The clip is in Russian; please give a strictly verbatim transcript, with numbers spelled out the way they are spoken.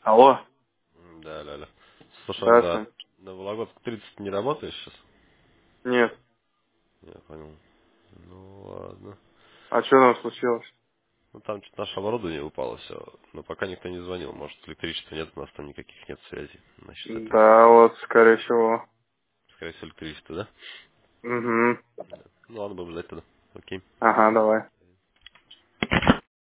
Алло. М, Да, да, да. Слушай, а Здравствуй. на, на Вологодск тридцать не работаешь сейчас? Нет. Я понял. Ну ладно. А что там случилось? Ну там что-то наше оборудование упало все. Но пока никто не звонил. Может, электричества нет, у нас там никаких нет связей. Значит, это, Да, вот, скорее всего. скорее всего, электричество, да? Угу. Ну ладно, будем ждать тогда. Окей. Ага, давай.